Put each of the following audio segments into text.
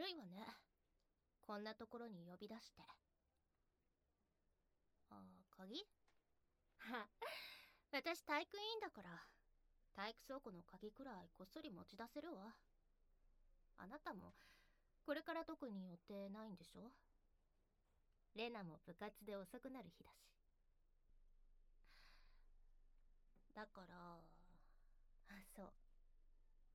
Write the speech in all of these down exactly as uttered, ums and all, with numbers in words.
悪いわね。こんなところに呼び出して。あ、鍵？は、私体育委員だから、体育倉庫の鍵くらいこっそり持ち出せるわ。あなたも、これから特に予定ないんでしょ？レナも部活で遅くなる日だし。だから、あ、そう。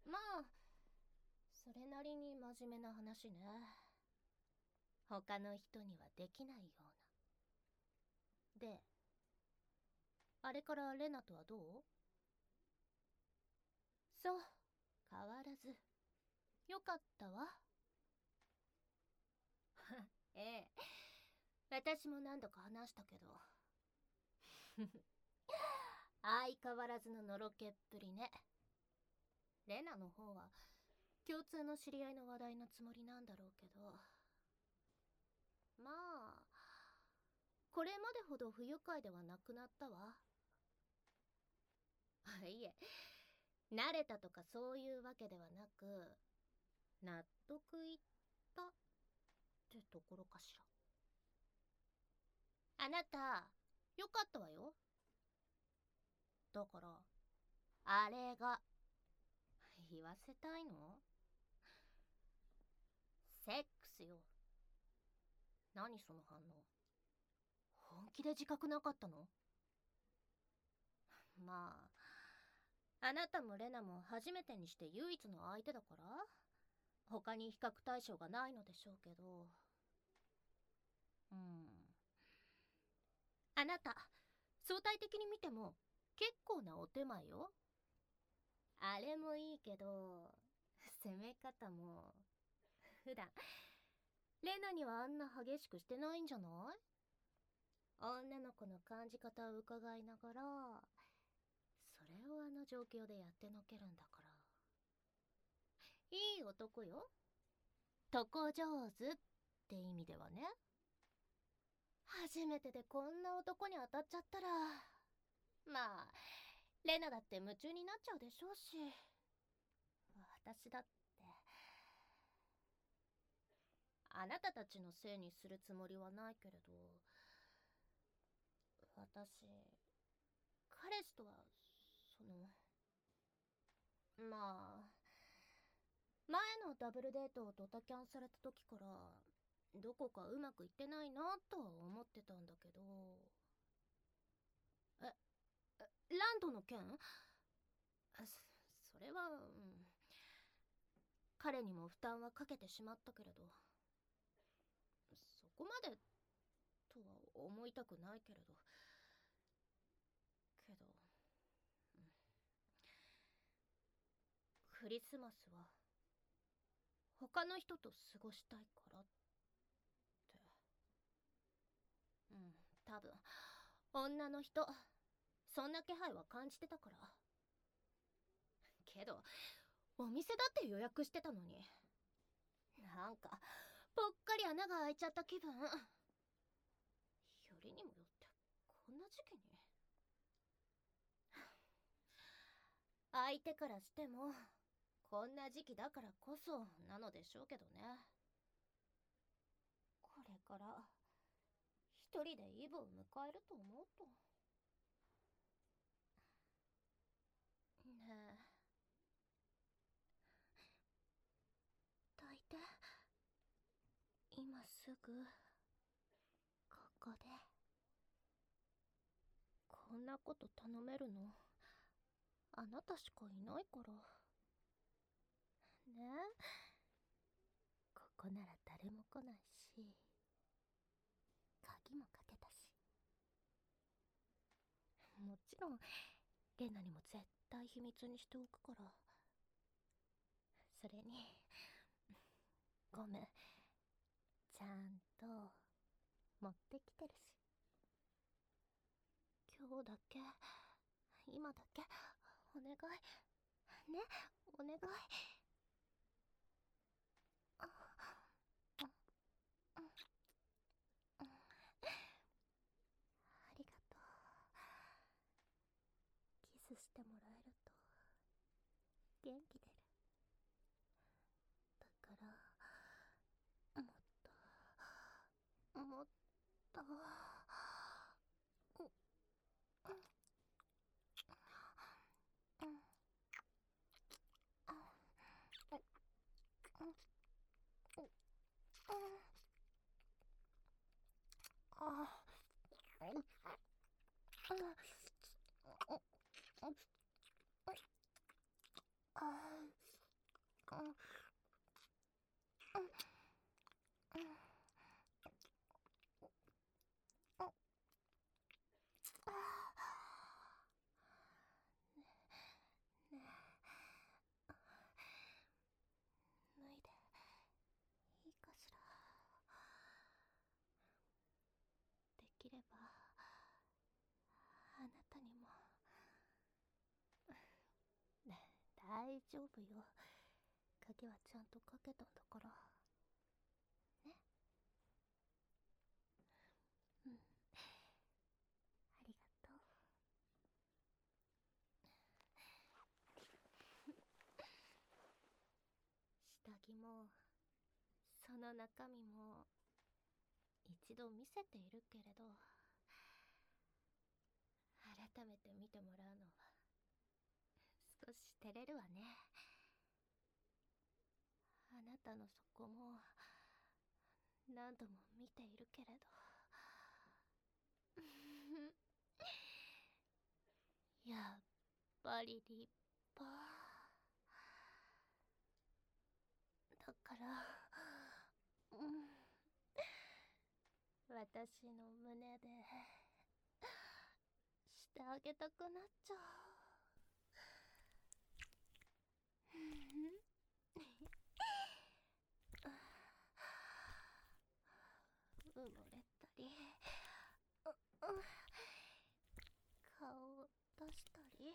まあ、それなりに真面目な話ね。他の人にはできないような。で、あれからレナとはどう？そう、変わらず。よかったわ。ええ、私も何度か話したけど相変わらずののろけっぷりね。レナの方は共通の知り合いの話題のつもりなんだろうけど、まあこれまでほど不愉快ではなくなったわ。いえ、慣れたとかそういうわけではなく、納得いったってところかしら。あなたよかったわよ。だからあれが言わせたいの？セックスよ。何その反応。本気で自覚なかったの？まあ、あなたもレナも初めてにして唯一の相手だから他に比較対象がないのでしょうけど、うん、あなた相対的に見ても結構なお手前よ。あれもいいけど攻め方も普段レナにはあんな激しくしてないんじゃない？女の子の感じ方を伺いながらそれをあの状況でやってのけるんだから、いい男よ。床上手って意味ではね。初めてでこんな男に当たっちゃったら、まあレナだって夢中になっちゃうでしょうし、私だって。あなたたちのせいにするつもりはないけれど、私彼氏とはそのまあ前のダブルデートをドタキャンされた時からどこかうまくいってないなとは思ってたんだけど。え、ランドの件？そそれは、うん、彼にも負担はかけてしまったけれど、そこまでとは思いたくないけれどけど、うん、クリスマスは他の人と過ごしたいからって。うん、多分女の人そんな気配は感じてたから。けどお店だって予約してたのに、なんかぽっかり穴が開いちゃった気分。よりにもよってこんな時期に。相手からしてもこんな時期だからこそなのでしょうけどね。これから一人でイブを迎えると思うと。ねえ、抱いて。今すぐここで。こんなこと頼めるのあなたしかいないからね。え、ここなら誰も来ないし鍵もかけたし、もちろんレナにも絶対秘密にしておくから。それにゴムちゃんと持ってきてるし。今日だけ、今だけお願いね、お願い。ありがとう。キスしてもらえると元気出る。だからいいかしら。できればあなたにも。大丈夫よ。鍵はちゃんとかけたんだからね。うん、ありがとう。下着もその中身も一度見せているけれど、改めて見てもらうのは少し照れるわね。あなたのそこも何度も見ているけれどやっぱり立派だから、うん、私の胸でしてあげたくなっちゃう。埋もれたり、顔を出したり、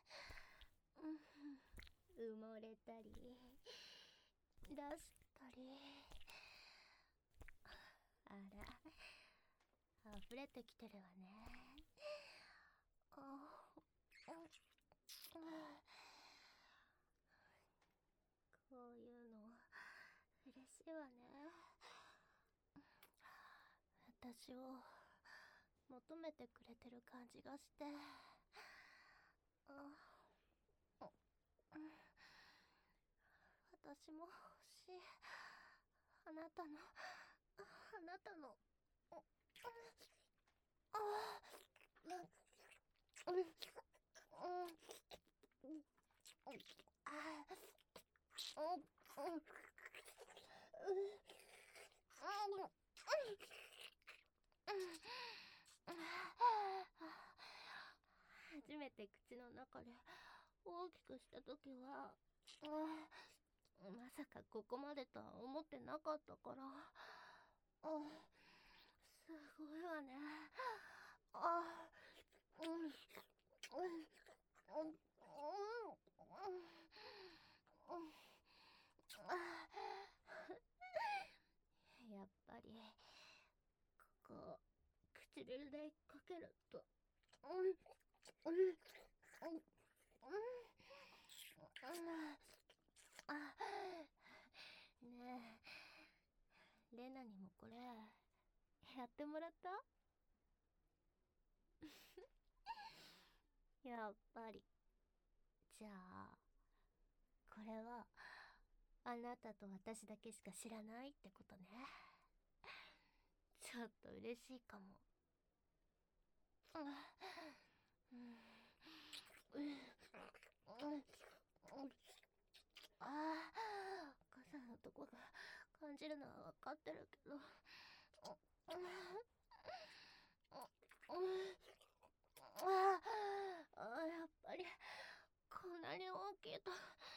埋もれたり出したり。あら、溢れてきてるわね。あ、こういうの嬉しいわね。私を求めてくれてる感じがして。あ、私も欲しい。あなたの、あなたの、あ、初めて口の中で大きくした時は、まさかここまでとは思ってなかったから、すごいわね。あ、うん、うん、うん、やっぱりここ唇でかけると、うん、うん、うん、うん、あ、ねえ、レナにもこれやってもらった？やっぱり。じゃあこれはあなたと私だけしか知らないってことね。ちょっと嬉しいかも。うん、うん、うん、ああ、傘のとこが感じるのは分かってるけど、ああ、やっぱりこんなに大きいと、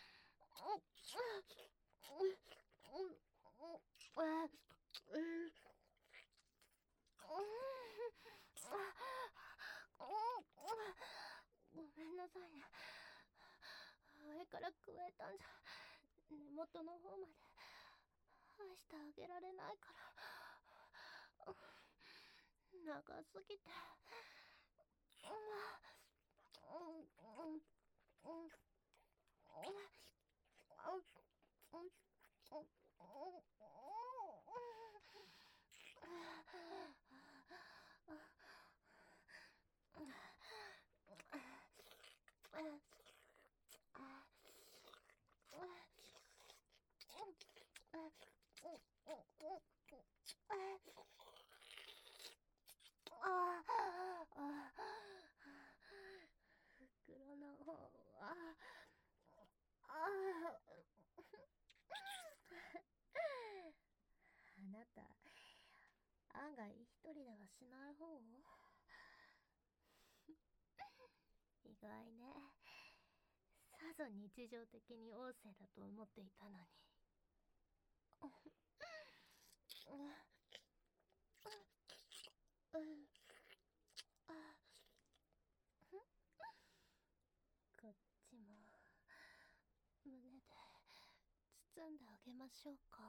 ごめんなさいね。上から加えたんじゃ根元の方まで愛してあげられないから、長すぎて。 しない方？意外ね。さぞ日常的に旺盛だと思っていたのに。こっちも胸で包んであげましょうか。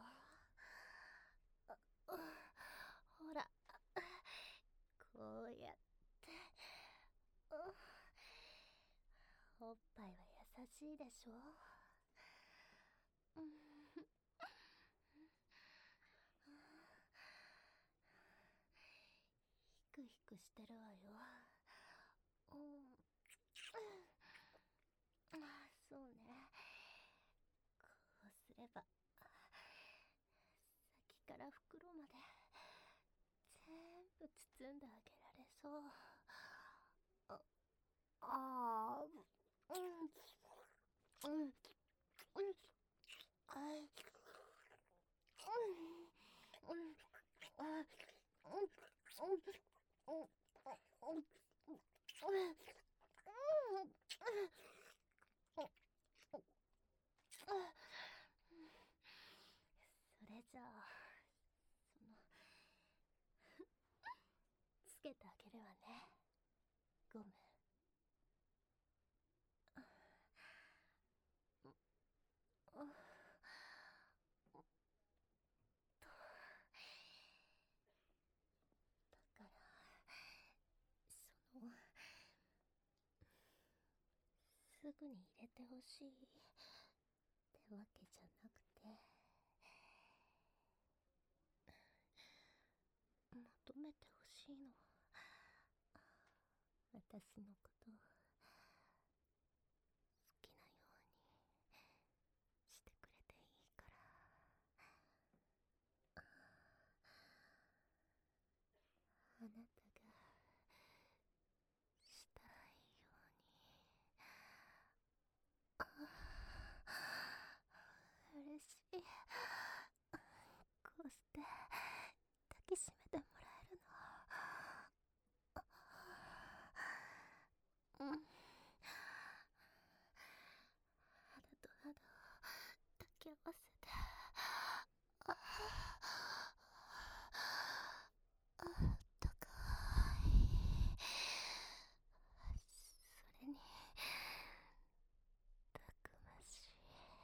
ほら、こうやっておっぱいは優しいでしょ。ヒクヒクしてるわよ。うん、そうね。こうすれば先から袋まで全部包んであげられそう。ああー、うんうんうんあいうんうんあうんうんうんうんそれじゃあ、そのつけてあげるわね、ゴム。だからそのすぐに入れてほしいってわけじゃなくて、求めてほしいの。私のことを好きなようにしてくれていいから。あなたがしたいように。嬉しい。こうして抱きしめてもらえるの。うん。肌と肌を抱き合わせて。ああったかい。それにたくましい。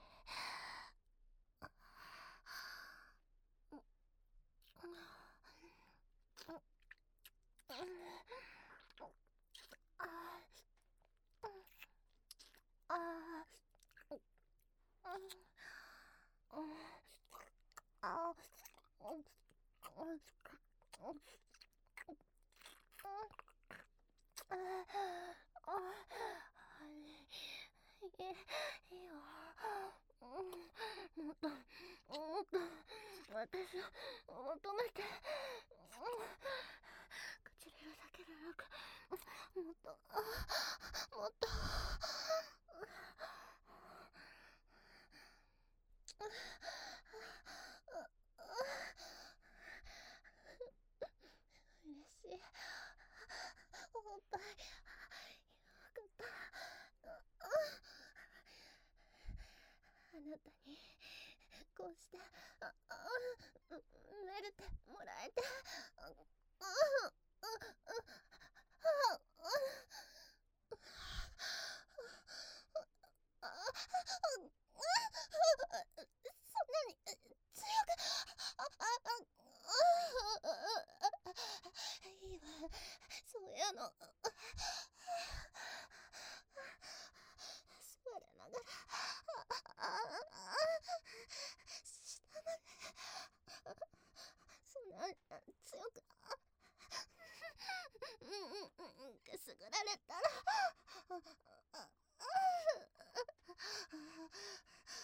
いいよ。もっともっと私を求めて。唇だけでなく、もっともっと。嬉しい。おっぱいよかった。あなたにこうしてああめれてもらえて、あそんなに強くいいわ、そういうの。座れながら下までそんな強くうんうんうんくすぐられたら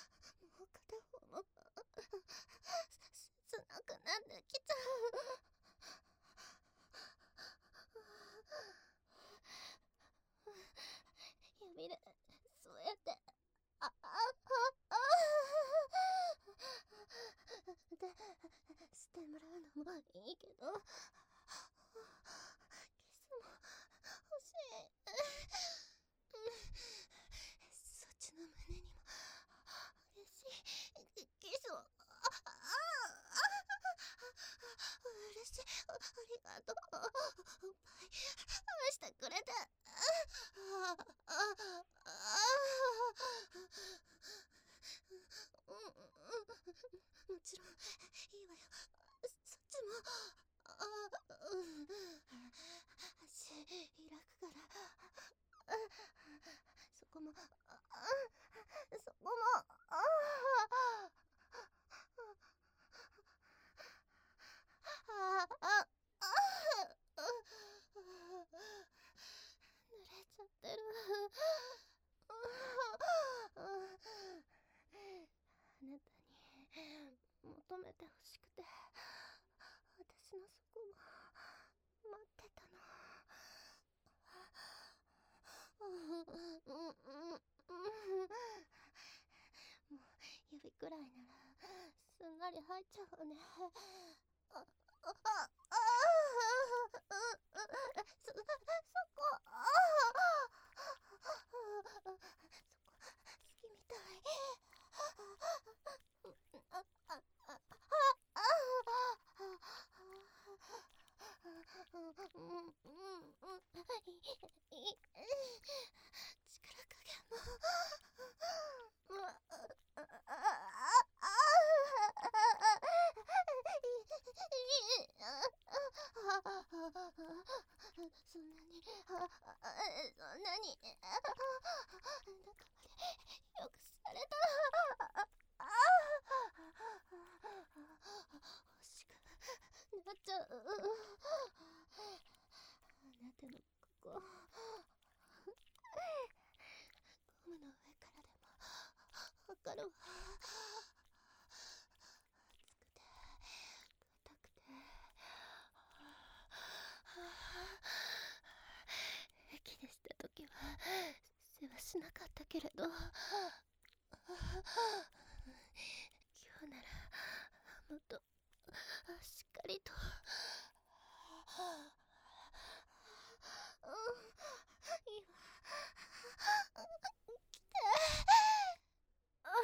がり入っちゃうね。あ、あ、あ、あ、そ、そこ、あ、そこ、好きみたい。あ、あ、あ、あ、あ、うん、うん、うん、い、い、力加減も、もう、あ、あ、あ、そんなに、そんなに、中までよくされたら、欲しくなっちゃう。あなたのここ、ゴムの上からでもわかるわ。熱くて、硬くて、息でした時は世話しなかったけれど、今日ならもっとしっかりと。うん、いいわ。来て。ああ、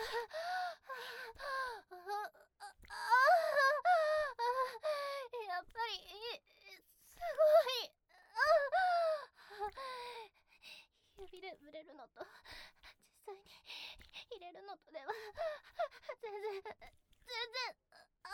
やっぱりすごい。指で触れるのと実際に入れるのとでは全然全然、あ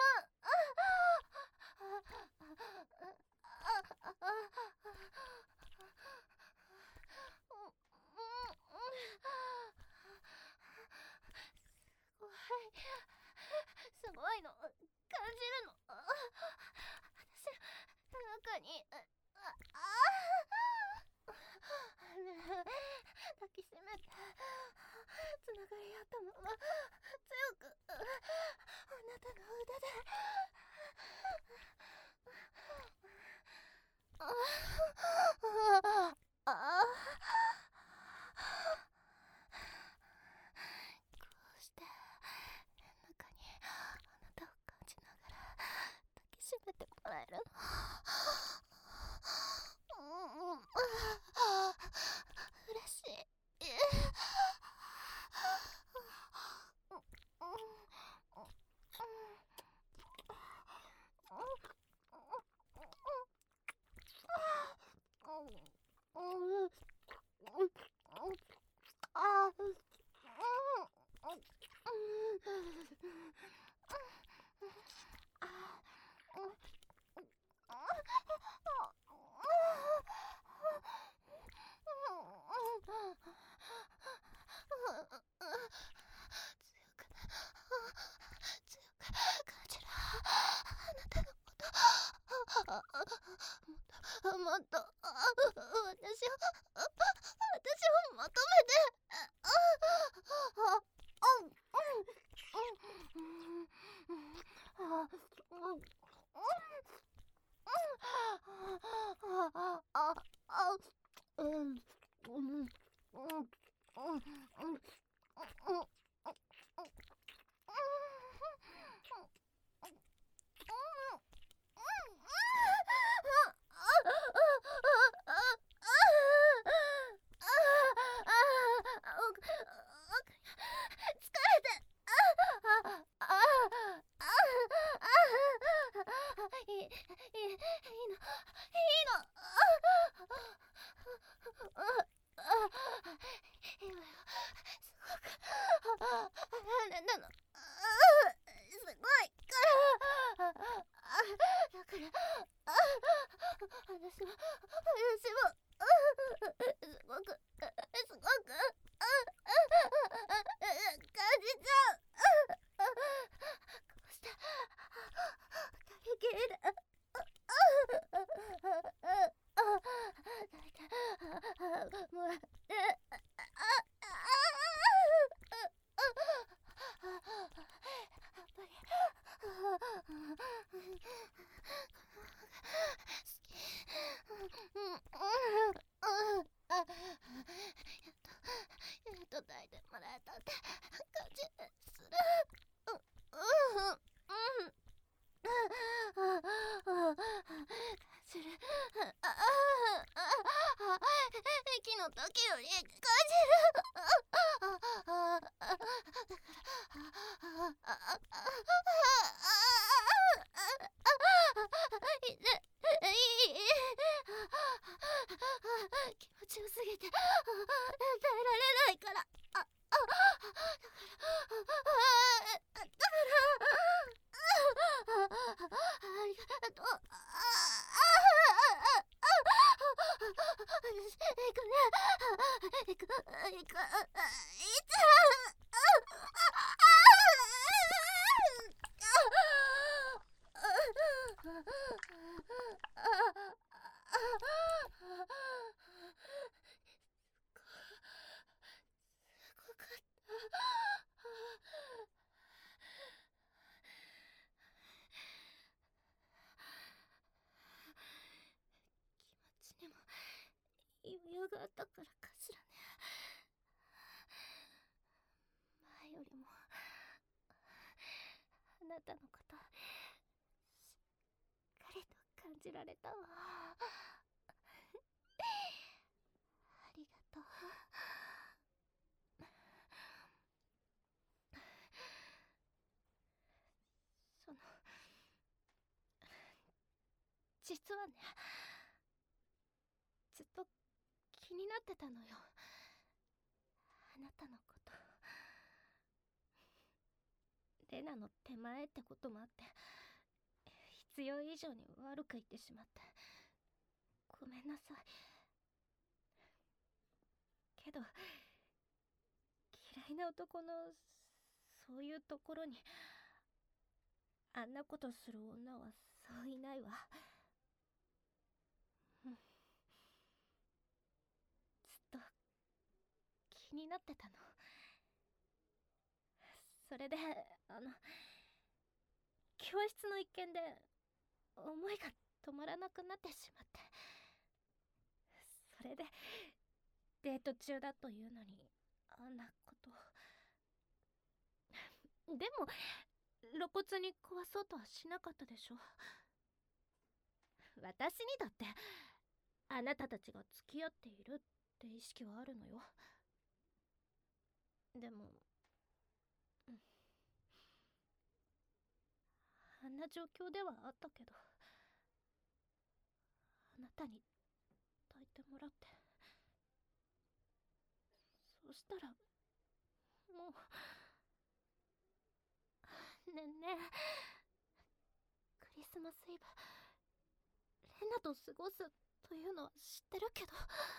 すごいの感じるの。私の中に、ああ抱きしめてつながり合ったまま強くあなたの腕でああああこうして中にあなたを感じながら抱きしめてもらえるの。うん、嬉しい。 があったからかしらね。前よりもあなたのことしっかりと感じられたわ。ありがとう。その実はね、ずっと気になってたのよ、あなたのこと。レナの手前ってこともあって、必要以上に悪く言ってしまってごめんなさい。けど嫌いな男のそういうところにあんなことする女はそういないわ。うん、ずっと気になってたの。それであの教室の一件で思いが止まらなくなってしまって、それでデート中だというのにあんなことを。でも露骨に壊そうとはしなかったでしょ。私にだってあなたたちが付き合っているって意識はあるのよ。でも、うん、あんな状況ではあったけど、あなたに抱いてもらって、そしたらもう。ねえねえ、クリスマスイブレナと過ごすというのは知ってるけど、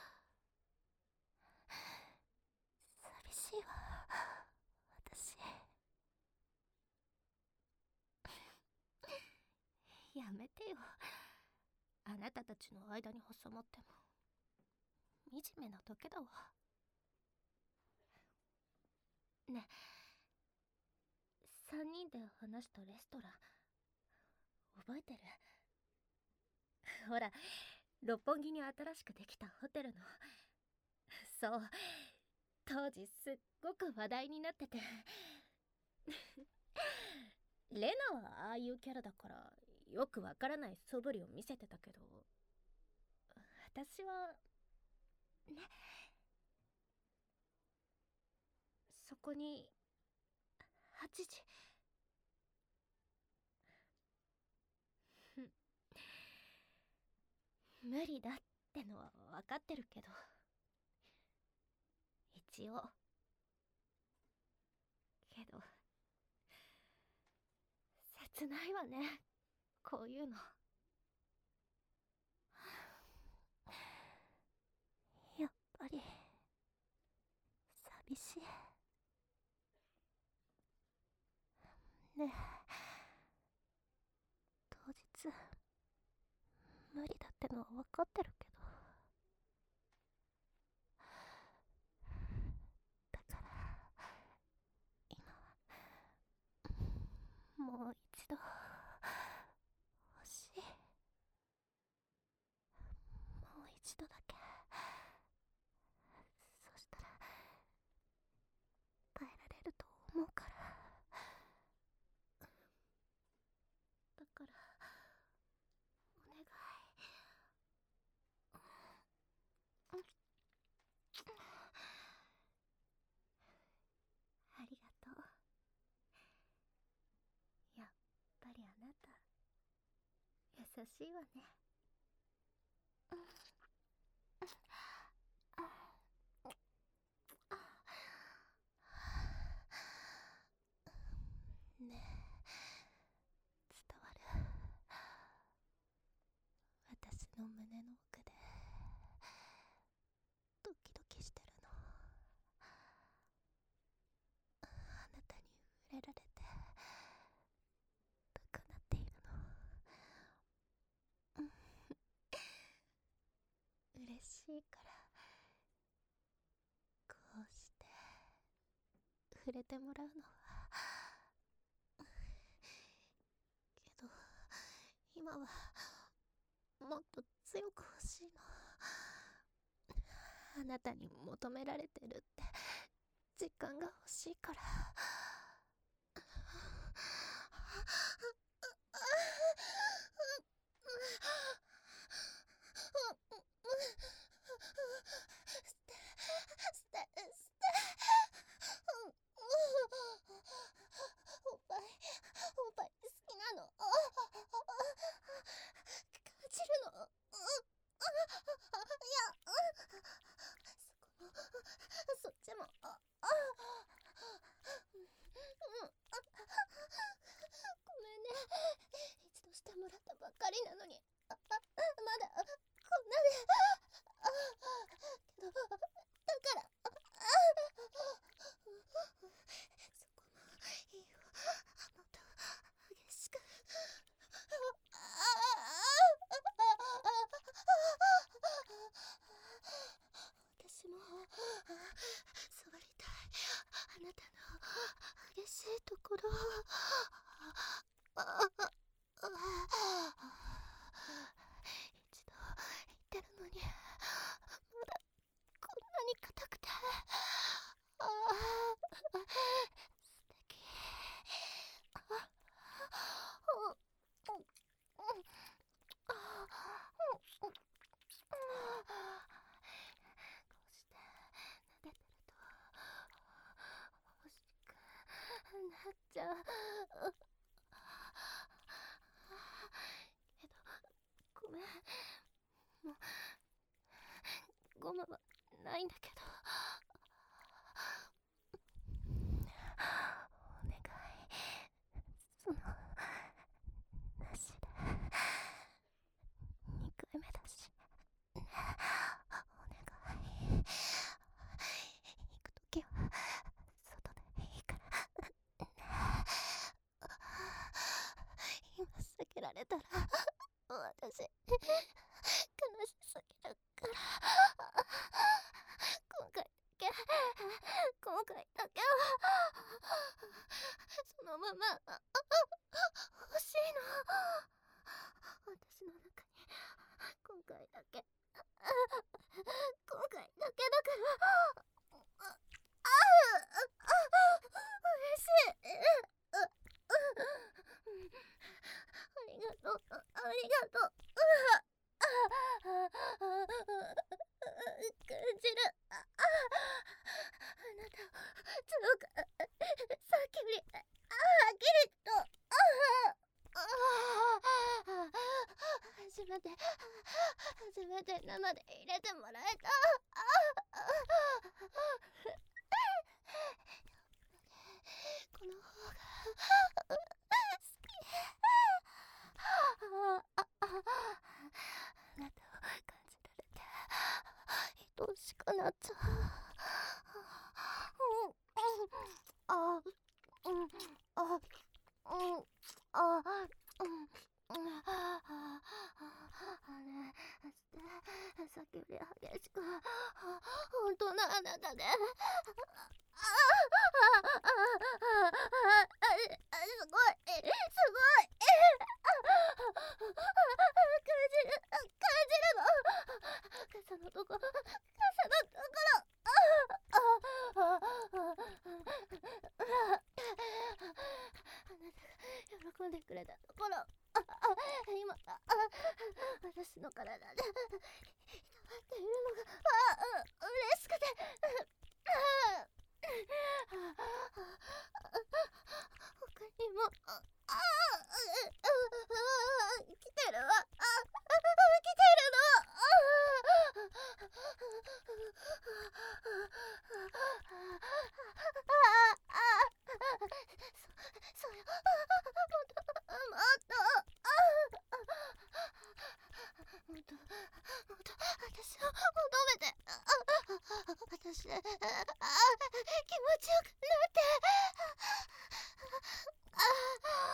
寂しいわ私。やめてよ、あなたたちの間に挟まっても惨めなだけだわ。ねえ、さんにんで話したレストラン覚えてる？ほら、六本木に新しくできたホテルの。そう、当時すっごく話題になっててレナはああいうキャラだからよくわからない素振りを見せてたけど、私はね、そこにはちじ無理だってのは分かってるけど、一応。けど切ないわね、こういうの。やっぱり寂しい。ねえ、当日無理だってのは分かってるけど、だから今はもう一度欲しい。もう一度だけ。そしたら耐えられると思うから。だからお願い。ありがとう。やっぱりあなた優しいわね。ねえ、伝わる？私の胸の奥でドキドキしてるの。あなたに触れられて高鳴っているの。嬉しいからこうして触れてもらうのは。けど今はもっと強く欲しいの。 あなたに求められてるって実感が欲しいから。そっちもああごめんね、一度してもらったばっかりなのに、あまだこんなで、けどだからそこもいいよ、もっと激しく。私も触りたい、あなたの激しいところ。一度言ってるのにまだこんなに硬くて、ああ素敵。こうして撫でてると欲しくなっちゃうけど、ごめん、もうゴムはないんだけど、お願い、そのなしで。にかいめだし、お願い。行くときは外でいいから。今避けられたら私悲しすぎるから、今回だけ今回だけはそのまま欲しいの。私の中に今回だけ今回だけだから嬉しい。ありがとう、ありがとう。感じる。あなたを強く、さっきよりはっきりと初めて初めて生で入れてもらえた。この方が好き。あなたを感じられて愛しくなっちゃう。あうんあうんあうんあれしてさっきより激しく本当のあなたで、あすごいすごい感じる感じるの。傘のところ傘のところあなたが喜んでくれたところ、今私の体でいたわっているのが嬉しくて、他にも来てるわ、来てるの。そそうよ、もっともっともっともっと私を求めて、私気持ちよくなって、あ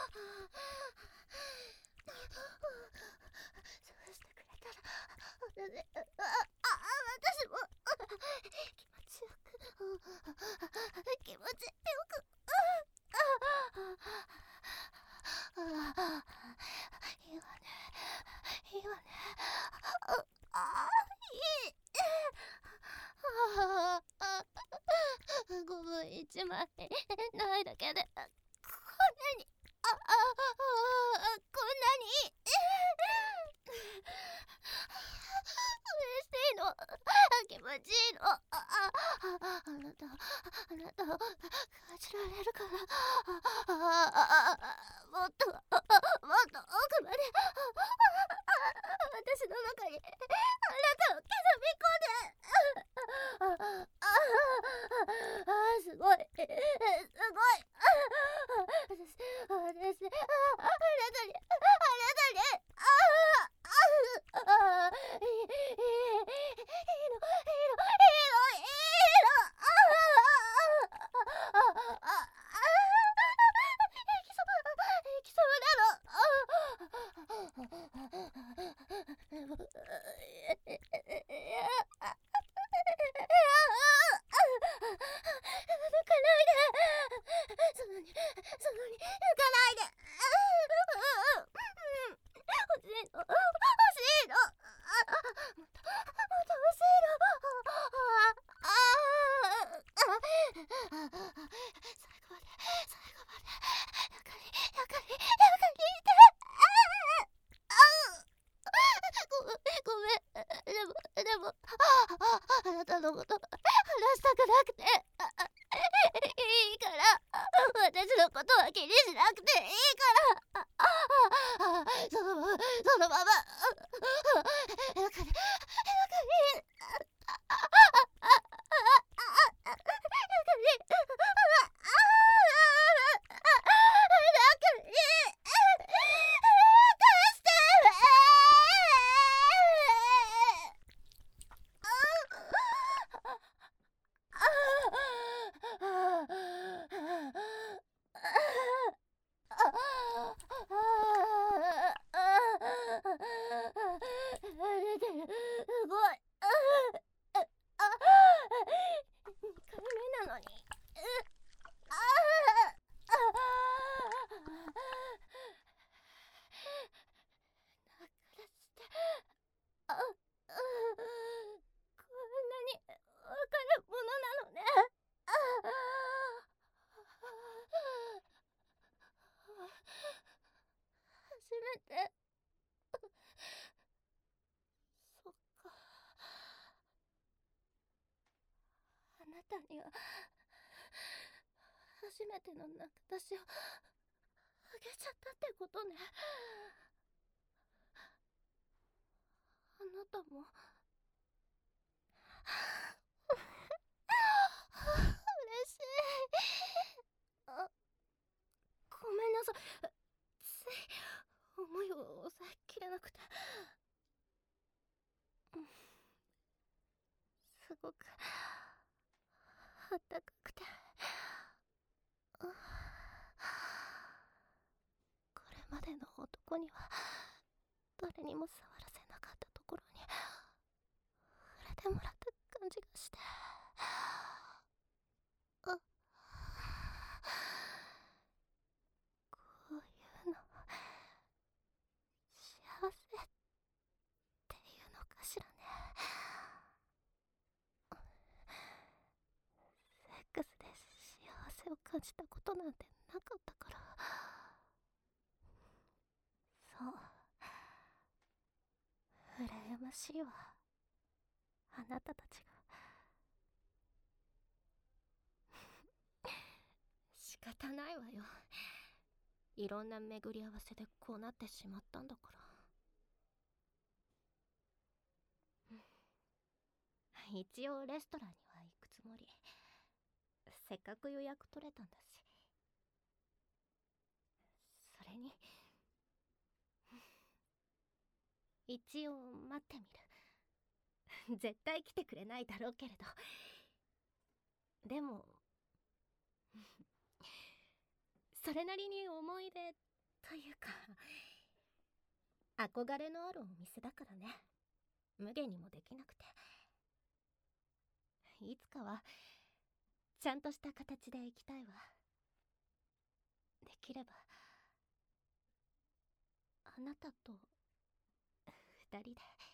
じられるから。あああもっともっと奥まで私の中にあなたを刻み込んで。あああすごいすごい。私私ああなたにあなたにああああいいいいいいのいいのいいのいいのああああああ行きそう行きそうなの。抜かないで。そんなにそんなに抜かないで。欲しいの欲しいの。もっともっと欲しいの。ああ最後まで最後までやかりやかりやかりいて。ごめんごめん。でもでもあなたのこと話したくなくていいから私のことは気にしなくていいからそのままそのままやかりやかりすごい。にかいめなのに。ああだからしてあこんなにわかるものなのね。初めて。そっか。あなたには初めての泣き出しをあげちゃったってことね。あなたも嬉しい。あごめんなさい。つい思いを抑えきれなくて。すごくあったかくて。これまでの男には誰にも触らせなかったところに触れてもらった感じがして。あこういうの幸せっていうのかしらね。セックスで幸せを感じたことなんてなかったから。そう羨ましいわ、あなたたちが。仕方ないわよ。いろんな巡り合わせでこうなってしまったんだから。一応レストランには行くつもり。せっかく予約取れたんだし。それに一応待ってみる。絶対来てくれないだろうけれど。でもそれなりに思い出というか憧れのあるお店だからね。無限にもできなくて。いつかはちゃんとした形で行きたいわ。できればあなたと二人で。